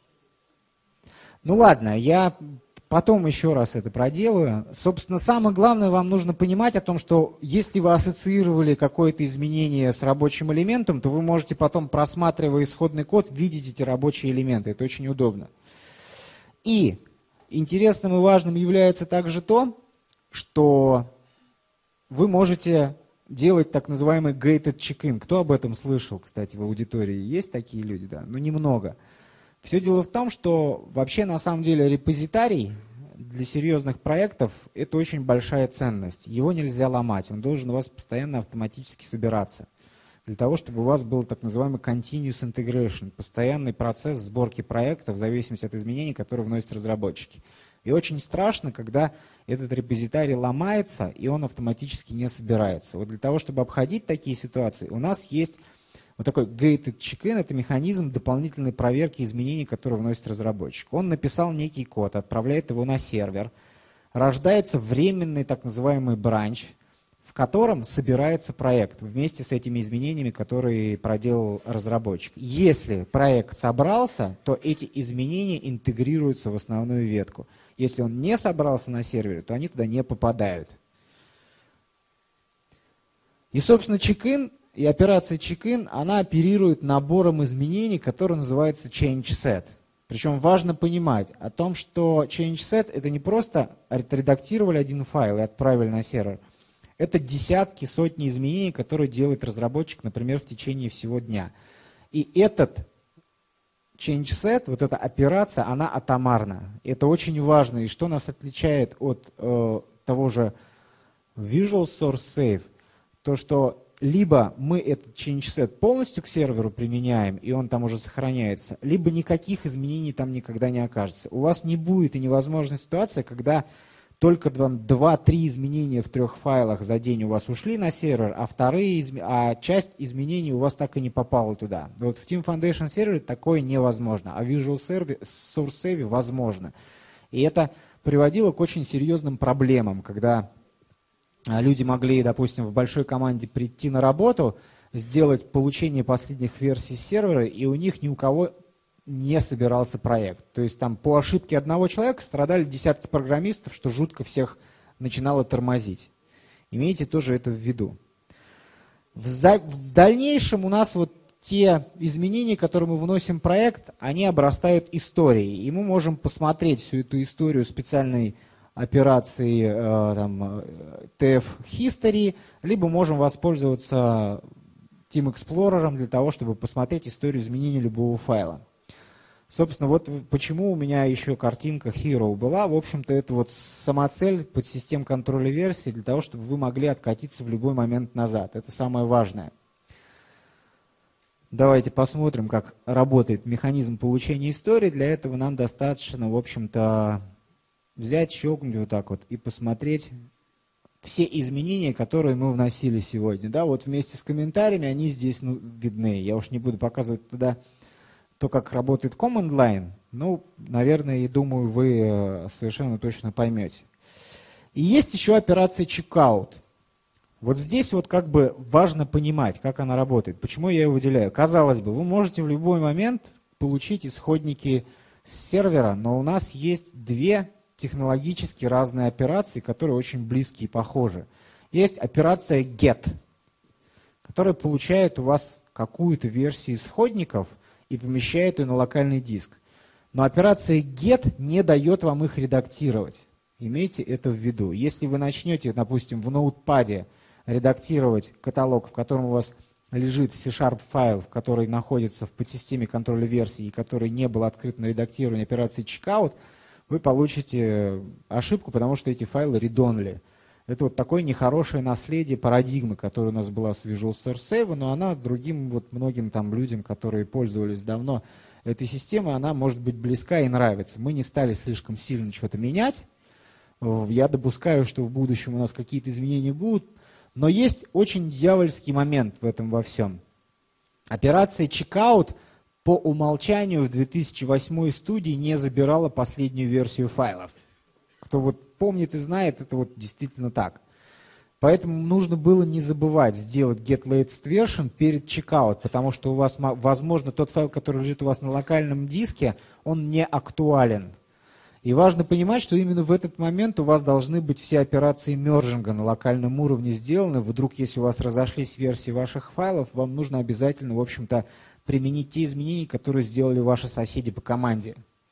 Ну ладно, я потом еще раз это проделаю. Собственно, самое главное, вам нужно понимать о том, что если вы ассоциировали какое-то изменение с рабочим элементом, то вы можете потом, просматривая исходный код, видеть эти рабочие элементы. Это очень удобно. И интересным и важным является также то, что вы можете делать так называемый gated check-in. Кто об этом слышал, кстати, в аудитории? Есть такие люди, да? Но немного. Все дело в том, что вообще на самом деле репозитарий для серьезных проектов – это очень большая ценность. Его нельзя ломать, он должен у вас постоянно автоматически собираться. Для того, чтобы у вас был так называемый continuous integration, постоянный процесс сборки проекта в зависимости от изменений, которые вносят разработчики. И очень страшно, когда этот репозитарий ломается, и он автоматически не собирается. Вот для того, чтобы обходить такие ситуации, у нас есть вот такой gated check-in, это механизм дополнительной проверки изменений, которые вносит разработчик. Он написал некий код, отправляет его на сервер, рождается временный так называемый бранч, в котором собирается проект вместе с этими изменениями, которые проделал разработчик. Если проект собрался, то эти изменения интегрируются в основную ветку. Если он не собрался на сервере, то они туда не попадают. И, собственно, check-in и операция check-in, она оперирует набором изменений, который называется change set. Причем важно понимать о том, что change set это не просто отредактировали один файл и отправили на сервер. Это десятки, сотни изменений, которые делает разработчик, например, в течение всего дня. И этот change set, вот эта операция, она атомарна. Это очень важно. И что нас отличает от того же Visual Source Save, то что либо мы этот change set полностью к серверу применяем, и он там уже сохраняется, либо никаких изменений там никогда не окажется. У вас не будет и невозможна ситуация, когда только 2-3 изменения в 3 файлах за день у вас ушли на сервер, а часть изменений у вас так и не попала туда. Вот в Team Foundation сервере такое невозможно, а в Visual Source Save возможно. И это приводило к очень серьезным проблемам, когда люди могли, допустим, в большой команде прийти на работу, сделать получение последних версий сервера, и у них ни у кого не собирался проект. То есть там по ошибке одного человека страдали десятки программистов, что жутко всех начинало тормозить. Имейте тоже это в виду. В дальнейшем у нас вот те изменения, которые мы вносим в проект, они обрастают историей. И мы можем посмотреть всю эту историю специальной операции TF History, либо можем воспользоваться Team Explorer для того, чтобы посмотреть историю изменения любого файла. Собственно, вот почему у меня еще картинка Hero была. В общем-то, это вот самоцель под систем контроля версий для того, чтобы вы могли откатиться в любой момент назад. Это самое важное. Давайте посмотрим, как работает механизм получения истории. Для этого нам достаточно, в общем-то, взять, щелкнуть вот так вот и посмотреть все изменения, которые мы вносили сегодня. Да, вот вместе с комментариями они здесь видны. Я уж не буду показывать туда то, как работает command line. Ну, наверное, и думаю, вы совершенно точно поймете. И есть еще операция checkout. Вот здесь вот как бы важно понимать, как она работает. Почему я ее выделяю? Казалось бы, вы можете в любой момент получить исходники с сервера, но у нас есть две технологически разные операции, которые очень близкие и похожи. Есть операция get, которая получает у вас какую-то версию исходников и помещает ее на локальный диск. Но операция get не дает вам их редактировать. Имейте это в виду. Если вы начнете, допустим, в ноутпаде редактировать каталог, в котором у вас лежит C# файл, который находится в подсистеме контроля версий и который не был открыт на редактирование операции checkout, вы получите ошибку, потому что эти файлы read-only. Это вот такое нехорошее наследие парадигмы, которая у нас была с Visual Source Save, но она другим вот многим там людям, которые пользовались давно этой системой, она может быть близка и нравится. Мы не стали слишком сильно что-то менять. Я допускаю, что в будущем у нас какие-то изменения будут, но есть очень дьявольский момент в этом во всем. Операция checkout по умолчанию в 2008 студии не забирала последнюю версию файлов. Кто вот помнит и знает, это вот действительно так. Поэтому нужно было не забывать сделать get latest version перед checkout, потому что у вас, возможно, тот файл, который лежит у вас на локальном диске, он не актуален. И важно понимать, что именно в этот момент у вас должны быть все операции мержинга на локальном уровне сделаны. Вдруг, если у вас разошлись версии ваших файлов, вам нужно обязательно, в общем-то, применить те изменения, которые сделали ваши соседи по команде.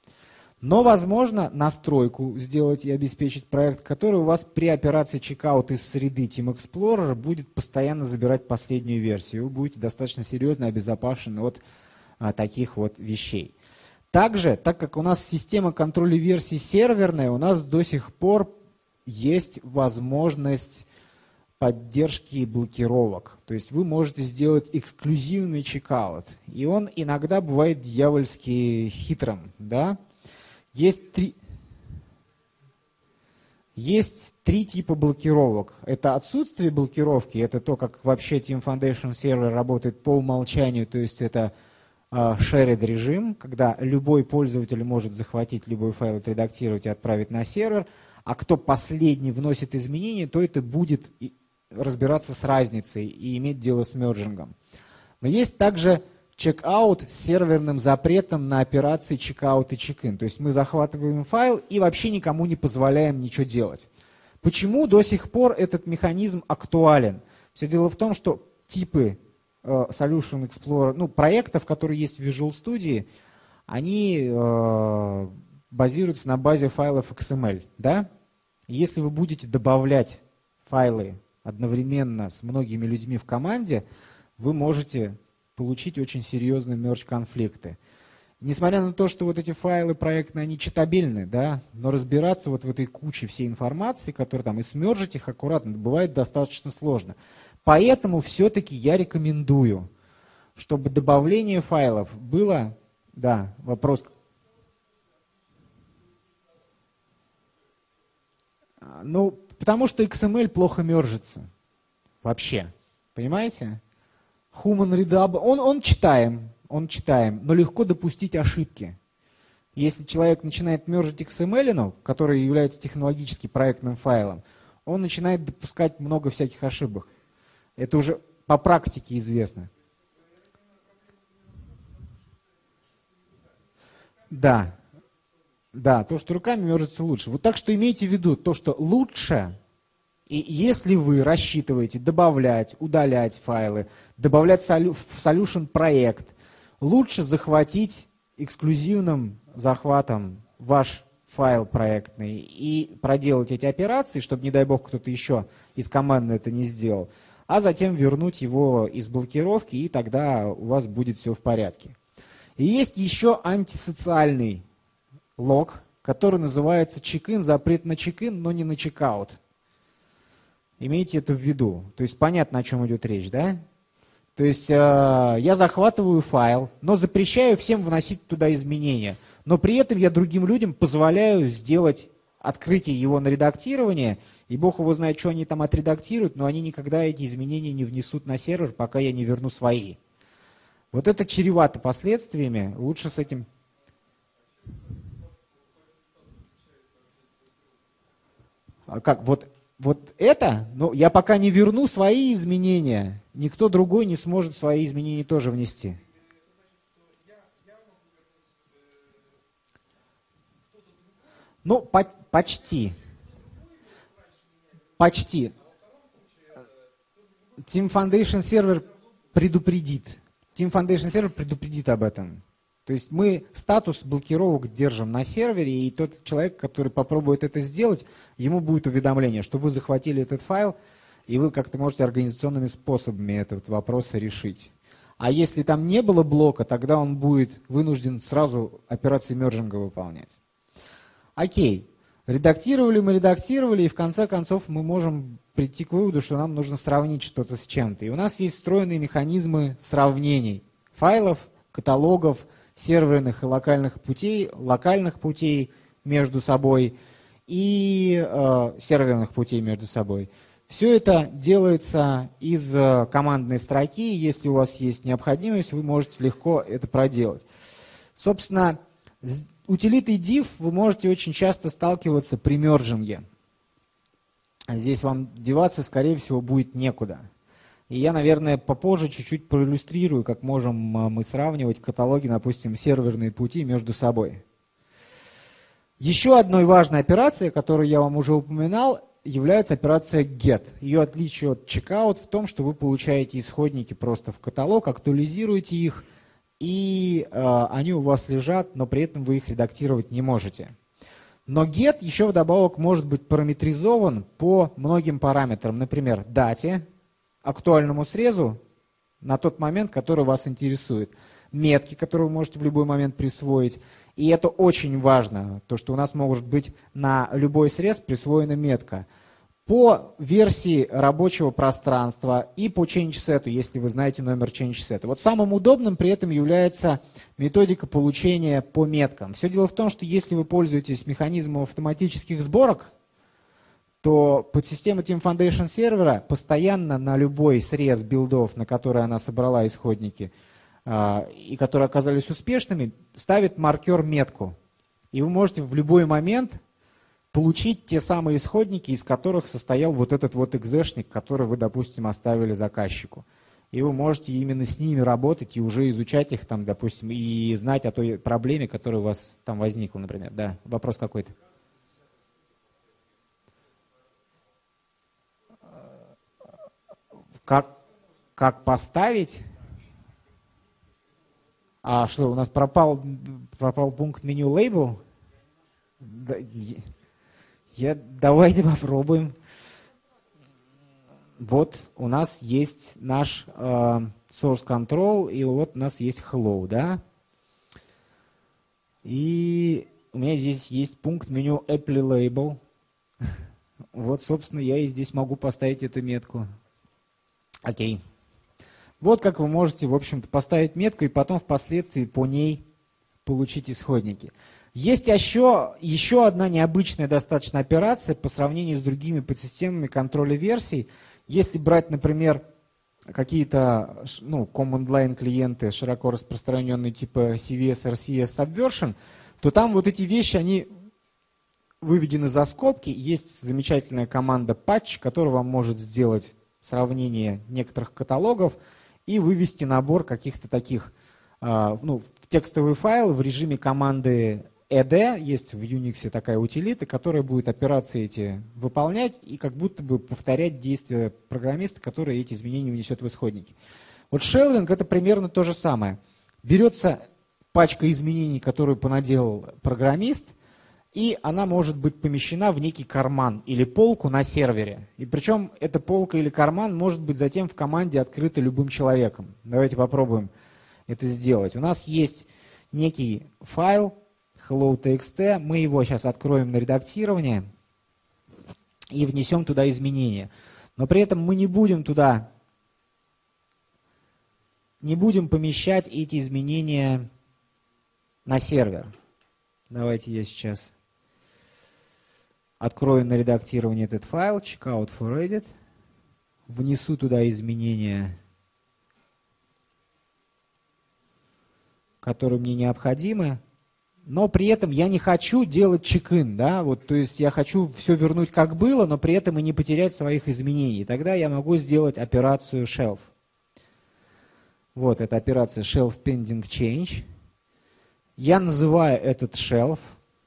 Но возможно настройку сделать и обеспечить проект, который у вас при операции checkout из среды Team Explorer будет постоянно забирать последнюю версию. Вы будете достаточно серьезно обезопасены от таких вот вещей. Также, так как у нас система контроля версий серверная, у нас до сих пор есть возможность поддержки блокировок. То есть вы можете сделать эксклюзивный чекаут. И он иногда бывает дьявольски хитрым. Да? Есть три типа блокировок. Это отсутствие блокировки, это то, как вообще Team Foundation сервер работает по умолчанию, то есть это shared режим, когда любой пользователь может захватить любой файл, отредактировать и отправить на сервер, а кто последний вносит изменения, то это будет разбираться с разницей и иметь дело с мерджингом. Но есть также checkout с серверным запретом на операции checkout и check-in. То есть мы захватываем файл и вообще никому не позволяем ничего делать. Почему до сих пор этот механизм актуален? Все дело в том, что типы Solution Explorer, проектов, которые есть в Visual Studio, они базируются на базе файлов XML. Да? Если вы будете добавлять файлы одновременно с многими людьми в команде, вы можете получить очень серьезные мердж-конфликты. Несмотря на то, что вот эти файлы проектные, они читабельны, да, но разбираться вот в этой куче всей информации, которая там, и смержить их аккуратно, бывает достаточно сложно. Поэтому все-таки я рекомендую, чтобы добавление файлов было... Да, вопрос. Ну, потому что XML плохо мержится. Вообще. Понимаете? Human readable. Он читаем, но легко допустить ошибки. Если человек начинает мержить XML, который является технологически проектным файлом, он начинает допускать много всяких ошибок. Это уже по практике известно. Да, то, что руками мержится лучше. Вот так что имейте в виду то, что лучше, и если вы рассчитываете добавлять, удалять файлы, добавлять в Solution проект, лучше захватить эксклюзивным захватом ваш файл проектный и проделать эти операции, чтобы, не дай бог, кто-то еще из команды это не сделал, а затем вернуть его из блокировки, и тогда у вас будет все в порядке. И есть еще антисоциальный лог, который называется чек-ин, запрет на чек-ин, но не на чек-аут. Имейте это в виду. То есть понятно, о чем идет речь, да? То есть я захватываю файл, но запрещаю всем вносить туда изменения. Но при этом я другим людям позволяю сделать открытие его на редактирование, и бог его знает, что они там отредактируют, но они никогда эти изменения не внесут на сервер, пока я не верну свои. Вот это чревато последствиями. Лучше с этим... А как? Вот это, но я пока не верну свои изменения, никто другой не сможет свои изменения тоже внести. Ну, почти. Почти. Team Foundation сервер предупредит. Team Foundation сервер предупредит об этом. То есть мы статус блокировок держим на сервере, и тот человек, который попробует это сделать, ему будет уведомление, что вы захватили этот файл, и вы как-то можете организационными способами этот вопрос решить. А если там не было блока, тогда он будет вынужден сразу операции мержинга выполнять. Окей. Редактировали, и в конце концов мы можем прийти к выводу, что нам нужно сравнить что-то с чем-то. И у нас есть встроенные механизмы сравнений файлов, каталогов, серверных и локальных путей между собой и серверных путей между собой. Все это делается из командной строки. Если у вас есть необходимость, вы можете легко это проделать. Собственно, с утилитой div вы можете очень часто сталкиваться при мержинге. Здесь вам деваться, скорее всего, будет некуда. И я, наверное, попозже чуть-чуть проиллюстрирую, как можем мы сравнивать каталоги, допустим, серверные пути между собой. Еще одной важной операцией, которую я вам уже упоминал, является операция get. Ее отличие от checkout в том, что вы получаете исходники просто в каталог, актуализируете их, и они у вас лежат, но при этом вы их редактировать не можете. Но get еще вдобавок может быть параметризован по многим параметрам, например, дате, актуальному срезу на тот момент, который вас интересует, метки, которые вы можете в любой момент присвоить. И это очень важно, то, что у нас может быть на любой срез присвоена метка. По версии рабочего пространства и по change-set, если вы знаете номер change-set. Вот самым удобным при этом является методика получения по меткам. Все дело в том, что если вы пользуетесь механизмом автоматических сборок, то подсистема Team Foundation сервера постоянно на любой срез билдов, на который она собрала исходники, и которые оказались успешными, ставит маркер метку. И вы можете в любой момент получить те самые исходники, из которых состоял вот этот вот экзешник, который вы, допустим, оставили заказчику. И вы можете именно с ними работать и уже изучать их там, допустим, и знать о той проблеме, которая у вас там возникла, например. Да, вопрос какой-то. Как поставить? А что, у нас пропал пункт меню лейбл? Давайте попробуем. Вот у нас есть наш source control, и вот у нас есть hello, да? И у меня здесь есть пункт меню apply label. Вот, собственно, я и здесь могу поставить эту метку. Окей. Вот как вы можете, в общем-то, поставить метку и потом впоследствии по ней получить исходники. Есть еще одна необычная достаточно операция по сравнению с другими подсистемами контроля версий. Если брать, например, какие-то command line клиенты, широко распространенные типа CVS, RCS, Subversion, то там вот эти вещи, они выведены за скобки. Есть замечательная команда patch, которая вам может сделать сравнение некоторых каталогов и вывести набор каких-то таких текстовый файл в режиме команды ed. Есть в Unix такая утилита, которая будет операции эти выполнять и как будто бы повторять действия программиста, который эти изменения внесет в исходники. Вот шелвинг — это примерно то же самое. Берется пачка изменений, которую понаделал программист, и она может быть помещена в некий карман или полку на сервере. И причем эта полка или карман может быть затем в команде открыта любым человеком. Давайте попробуем это сделать. У нас есть некий файл hello.txt, мы его сейчас откроем на редактирование и внесем туда изменения. Но при этом мы не будем помещать эти изменения на сервер. Давайте я сейчас открою на редактирование этот файл, checkout for edit, внесу туда изменения, которые мне необходимы, но при этом я не хочу делать check-in, да, вот, то есть я хочу все вернуть как было, но при этом и не потерять своих изменений. Тогда я могу сделать операцию shelf. Вот, это операция shelf pending change. Я называю этот shelf.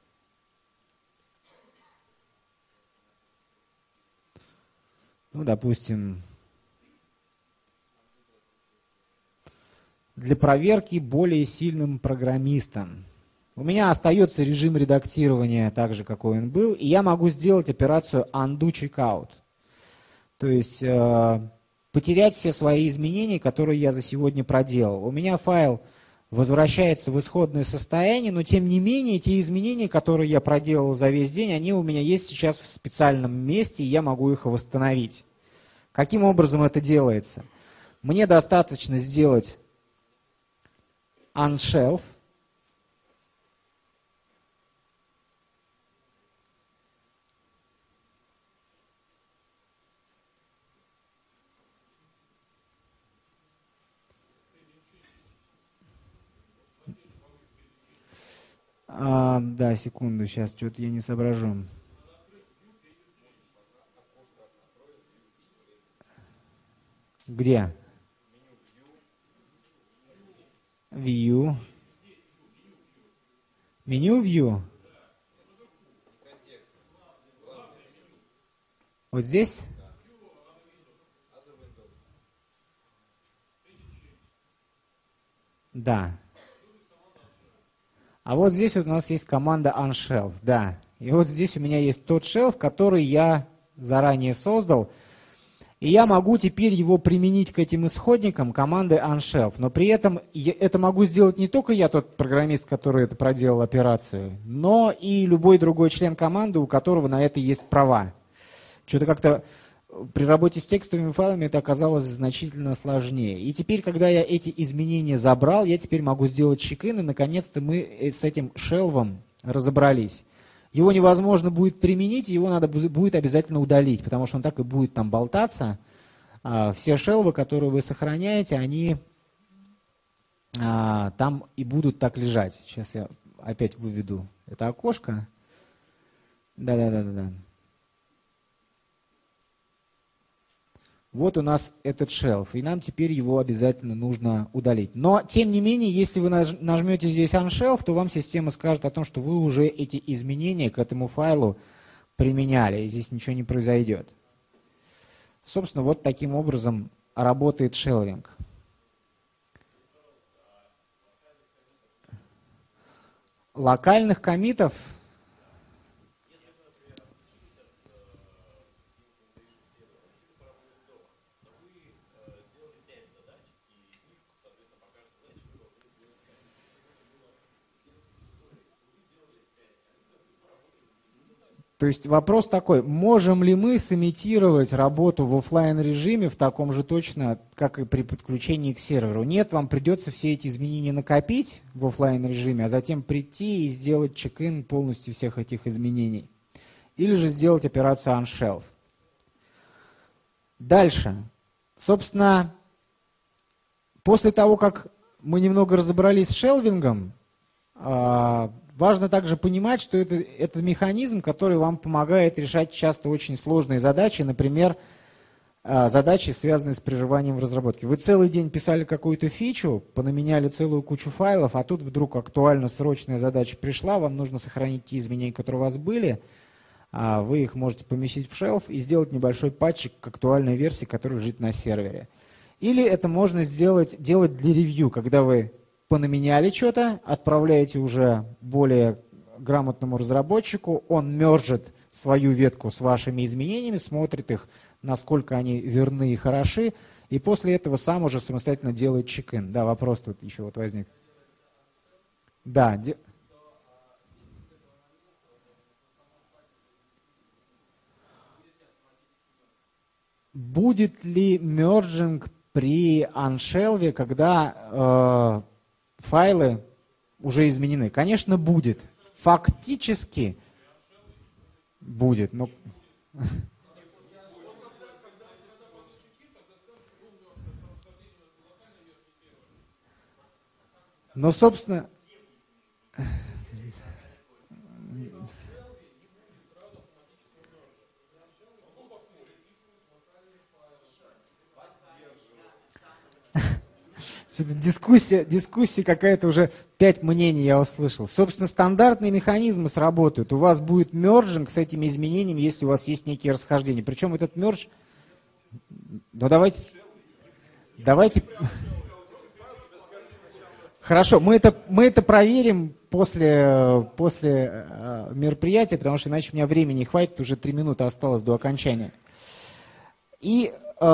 Допустим, для проверки более сильным программистам. У меня остается режим редактирования так же, какой он был, и я могу сделать операцию undo checkout. То есть потерять все свои изменения, которые я за сегодня проделал. У меня файл возвращается в исходное состояние, но тем не менее те изменения, которые я проделал за весь день, они у меня есть сейчас в специальном месте, и я могу их восстановить. Каким образом это делается? Мне достаточно сделать unshelf. Да, секунду, сейчас что-то я не соображу. Где? View. Меню View. Вот здесь? Да. А вот здесь вот у нас есть команда unshelf, да. И вот здесь у меня есть тот шелф, который я заранее создал. И я могу теперь его применить к этим исходникам команды unshelf. Но при этом это могу сделать не только я, тот программист, который это проделал операцию, но и любой другой член команды, у которого на это есть права. Что-то как-то при работе с текстовыми файлами это оказалось значительно сложнее. И теперь, когда я эти изменения забрал, я теперь могу сделать check-in, и наконец-то мы с этим шелвом разобрались. Его невозможно будет применить, его надо будет обязательно удалить, потому что он так и будет там болтаться. Все шелвы, которые вы сохраняете, они там и будут так лежать. Сейчас я опять выведу это окошко. Да. Вот у нас этот шелф, и нам теперь его обязательно нужно удалить. Но, тем не менее, если вы нажмете здесь unshelf, то вам система скажет о том, что вы уже эти изменения к этому файлу применяли, и здесь ничего не произойдет. Собственно, вот таким образом работает шелвинг. Локальных коммитов... То есть вопрос такой, можем ли мы сымитировать работу в офлайн режиме в таком же точно, как и при подключении к серверу? Нет, вам придется все эти изменения накопить в офлайн режиме, а затем прийти и сделать чек-ин полностью всех этих изменений. Или же сделать операцию unshelf. Дальше. Собственно, после того, как мы немного разобрались с шелвингом, важно также понимать, что это механизм, который вам помогает решать часто очень сложные задачи, например, задачи, связанные с прерыванием в разработке. Вы целый день писали какую-то фичу, понаменяли целую кучу файлов, а тут вдруг актуально срочная задача пришла, вам нужно сохранить те изменения, которые у вас были, вы их можете поместить в шелф и сделать небольшой патчик к актуальной версии, которая лежит на сервере. Или это можно делать для ревью, когда вы понаменяли что-то, отправляете уже более грамотному разработчику, он мержит свою ветку с вашими изменениями, смотрит их, насколько они верны и хороши, и после этого сам уже самостоятельно делает чек-ин. Да, вопрос тут еще вот возник. Да. Будет ли мерджинг при аншелве, когда файлы уже изменены? Конечно, будет. Фактически будет. Но, собственно... Дискуссия какая-то уже, 5 мнений я услышал. Собственно, стандартные механизмы сработают. У вас будет мерджинг с этими изменениями, если у вас есть некие расхождения. Причем этот мердж... Ну, давайте... Хорошо, мы это проверим после мероприятия, потому что иначе у меня времени не хватит, уже 3 минуты осталось до окончания. И...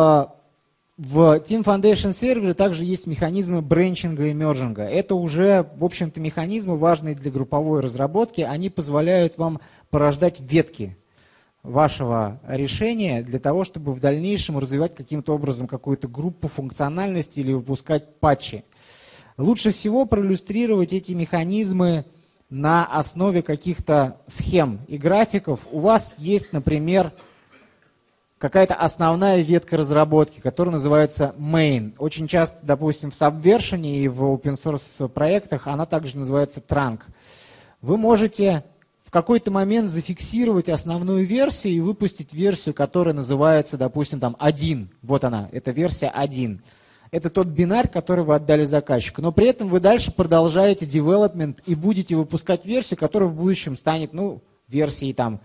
В Team Foundation сервере также есть механизмы бренчинга и мержинга. Это уже, в общем-то, механизмы, важные для групповой разработки. Они позволяют вам порождать ветки вашего решения для того, чтобы в дальнейшем развивать каким-то образом какую-то группу функциональности или выпускать патчи. Лучше всего проиллюстрировать эти механизмы на основе каких-то схем и графиков. У вас есть, например, какая-то основная ветка разработки, которая называется main. Очень часто, допустим, в Subversion и в open source проектах она также называется trunk. Вы можете в какой-то момент зафиксировать основную версию и выпустить версию, которая называется, допустим, там 1. Вот она, это версия 1. Это тот бинарь, который вы отдали заказчику. Но при этом вы дальше продолжаете development и будете выпускать версию, которая в будущем станет, версией там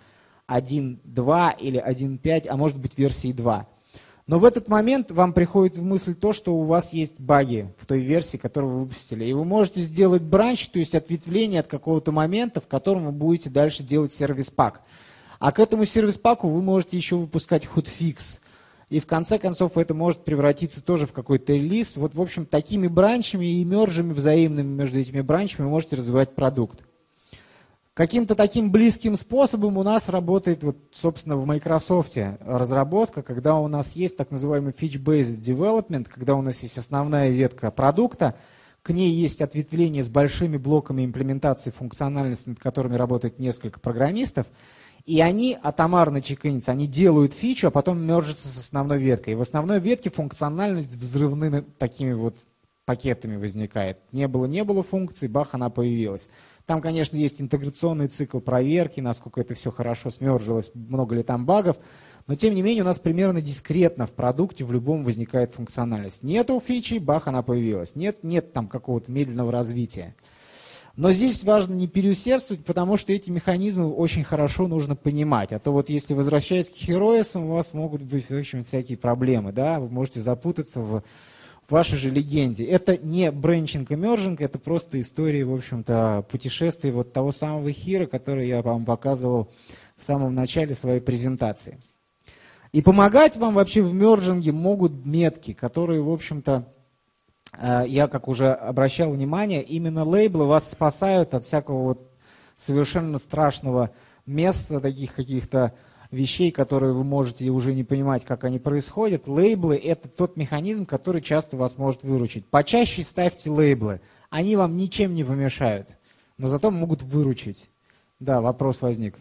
1.2 или 1.5, а может быть версии 2. Но в этот момент вам приходит в мысль то, что у вас есть баги в той версии, которую вы выпустили. И вы можете сделать бранч, то есть ответвление от какого-то момента, в котором вы будете дальше делать сервис-пак. А к этому сервис-паку вы можете еще выпускать hotfix. И в конце концов это может превратиться тоже в какой-то релиз. Вот, в общем, такими бранчами и мержами взаимными между этими бранчами вы можете развивать продукт. Каким-то таким близким способом у нас работает, собственно, в Microsoft разработка, когда у нас есть так называемый feature-based development, когда у нас есть основная ветка продукта, к ней есть ответвление с большими блоками имплементации функциональности, над которыми работает несколько программистов, и они атомарно чекинятся, они делают фичу, а потом мержатся с основной веткой. И в основной ветке функциональность взрывными такими вот пакетами возникает. Не было функции, бах, она появилась. Там, конечно, есть интеграционный цикл проверки, насколько это все хорошо смержилось, много ли там багов, но тем не менее у нас примерно дискретно в продукте в любом возникает функциональность. Нету фичи, бах, она появилась. Нет там какого-то медленного развития. Но здесь важно не переусердствовать, потому что эти механизмы очень хорошо нужно понимать. А то вот если возвращаясь к Heroes'ам, у вас могут быть, в общем, всякие проблемы, да, вы можете запутаться в вашей же легенде. Это не бренчинг и мержинг, это просто история, в общем-то, путешествий вот того самого Хира, который я вам показывал в самом начале своей презентации. И помогать вам вообще в мержинге могут метки, которые, в общем-то, я, как уже обращал внимание, именно лейблы вас спасают от всякого вот совершенно страшного вместо таких каких-то вещей, которые вы можете уже не понимать, как они происходят, лейблы – это тот механизм, который часто вас может выручить. Почаще ставьте лейблы. Они вам ничем не помешают, но зато могут выручить. Да, вопрос возник.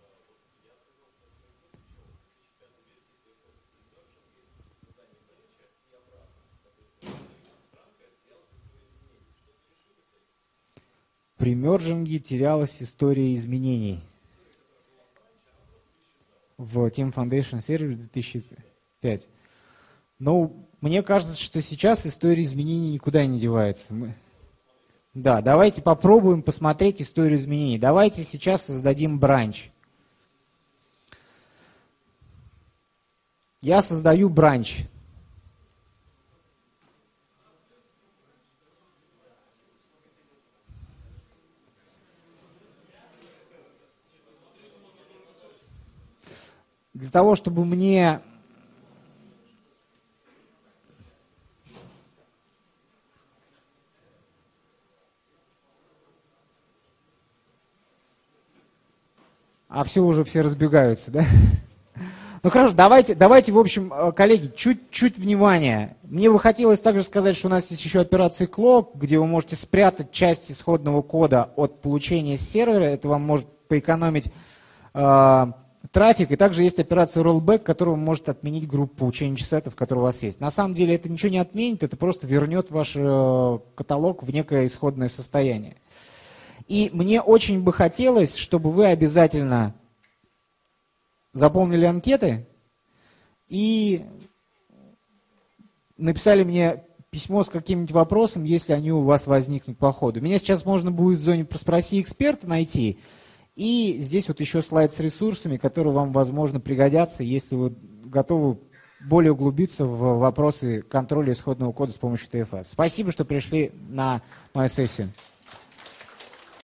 При мержинге терялась история изменений. В Team Foundation сервере 2005. Ну, мне кажется, что сейчас история изменений никуда не девается. Да, давайте попробуем посмотреть историю изменений. Давайте сейчас создадим бранч. Я создаю бранч. Для того, чтобы мне все разбегаются, да? Ну хорошо, давайте, в общем, коллеги, чуть внимания. Мне бы хотелось также сказать, что у нас есть еще операции Clock, где вы можете спрятать часть исходного кода от получения с сервера. Это вам может поэкономить трафик. И также есть операция Rollback, которая может отменить группу change сетов, которые у вас есть. На самом деле это ничего не отменит, это просто вернет ваш каталог в некое исходное состояние. И мне очень бы хотелось, чтобы вы обязательно заполнили анкеты и написали мне письмо с каким-нибудь вопросом, если они у вас возникнут по ходу. Меня сейчас можно будет в зоне «Спроси эксперта» найти. И здесь вот еще слайд с ресурсами, которые вам, возможно, пригодятся, если вы готовы более углубиться в вопросы контроля исходного кода с помощью TFS. Спасибо, что пришли на мою сессию.